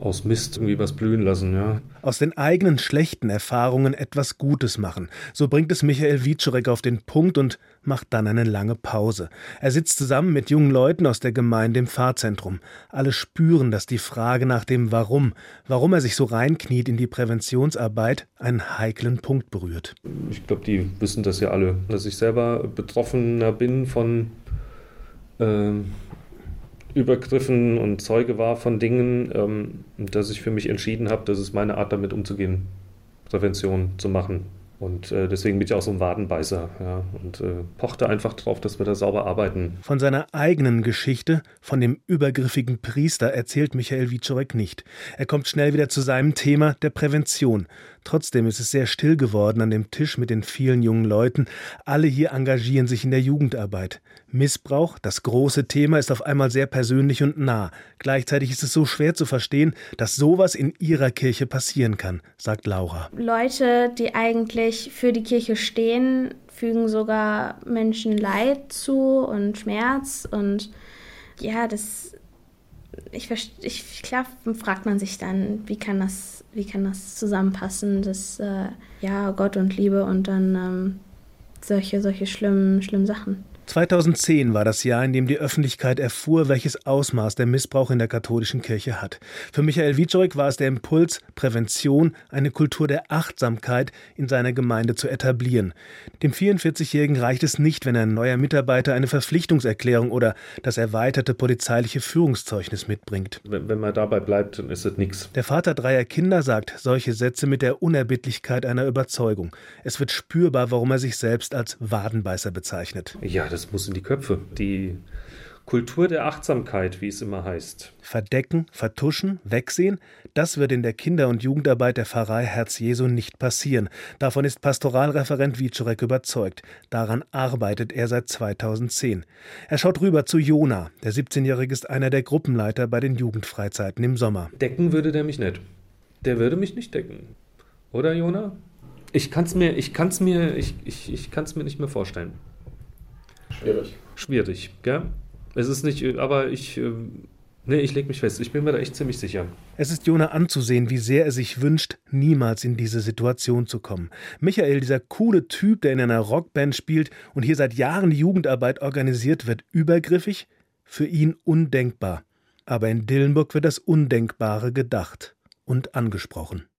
aus Mist irgendwie was blühen lassen, ja. Aus den eigenen schlechten Erfahrungen etwas Gutes machen. So bringt es Michael Wieczorek auf den Punkt und macht dann eine lange Pause. Er sitzt zusammen mit jungen Leuten aus der Gemeinde im Pfarrzentrum. Alle spüren, dass die Frage nach dem warum er sich so reinkniet in die Präventionsarbeit, einen heiklen Punkt berührt. Ich glaube, die wissen das ja alle, dass ich selber Betroffener bin von Übergriffen und Zeuge war von Dingen, dass ich für mich entschieden habe, das ist meine Art, damit umzugehen, Prävention zu machen. Und deswegen bin ich auch so ein Wadenbeißer, ja, und pochte einfach drauf, dass wir da sauber arbeiten. Von seiner eigenen Geschichte, von dem übergriffigen Priester, erzählt Michael Wieczorek nicht. Er kommt schnell wieder zu seinem Thema, der Prävention. Trotzdem ist es sehr still geworden an dem Tisch mit den vielen jungen Leuten. Alle hier engagieren sich in der Jugendarbeit. Missbrauch, das große Thema, ist auf einmal sehr persönlich und nah. Gleichzeitig ist es so schwer zu verstehen, dass sowas in ihrer Kirche passieren kann, sagt Laura. Leute, die eigentlich für die Kirche stehen, fügen sogar Menschen Leid zu und Schmerz. Und ja, klar fragt man sich dann, wie kann das zusammenpassen, Gott und Liebe und dann solche schlimmen Sachen. 2010 war das Jahr, in dem die Öffentlichkeit erfuhr, welches Ausmaß der Missbrauch in der katholischen Kirche hat. Für Michael Wieczorek war es der Impuls, Prävention, eine Kultur der Achtsamkeit in seiner Gemeinde zu etablieren. Dem 44-Jährigen reicht es nicht, wenn ein neuer Mitarbeiter eine Verpflichtungserklärung oder das erweiterte polizeiliche Führungszeugnis mitbringt. Wenn man dabei bleibt, dann ist es nichts. Der Vater 3 Kinder sagt solche Sätze mit der Unerbittlichkeit einer Überzeugung. Es wird spürbar, warum er sich selbst als Wadenbeißer bezeichnet. Ja, das muss in die Köpfe. Die Kultur der Achtsamkeit, wie es immer heißt. Verdecken, vertuschen, wegsehen, das wird in der Kinder- und Jugendarbeit der Pfarrei Herz Jesu nicht passieren. Davon ist Pastoralreferent Wieczorek überzeugt. Daran arbeitet er seit 2010. Er schaut rüber zu Jona. Der 17-Jährige ist einer der Gruppenleiter bei den Jugendfreizeiten im Sommer. Decken würde der mich nicht. Der würde mich nicht decken. Oder, Jona? Ich kann's mir nicht mehr vorstellen. Schwierig, gell? Es ist nicht, aber ich lege mich fest. Ich bin mir da echt ziemlich sicher. Es ist Jona anzusehen, wie sehr er sich wünscht, niemals in diese Situation zu kommen. Michael, dieser coole Typ, der in einer Rockband spielt und hier seit Jahren die Jugendarbeit organisiert, wird übergriffig? Für ihn undenkbar. Aber in Dillenburg wird das Undenkbare gedacht und angesprochen.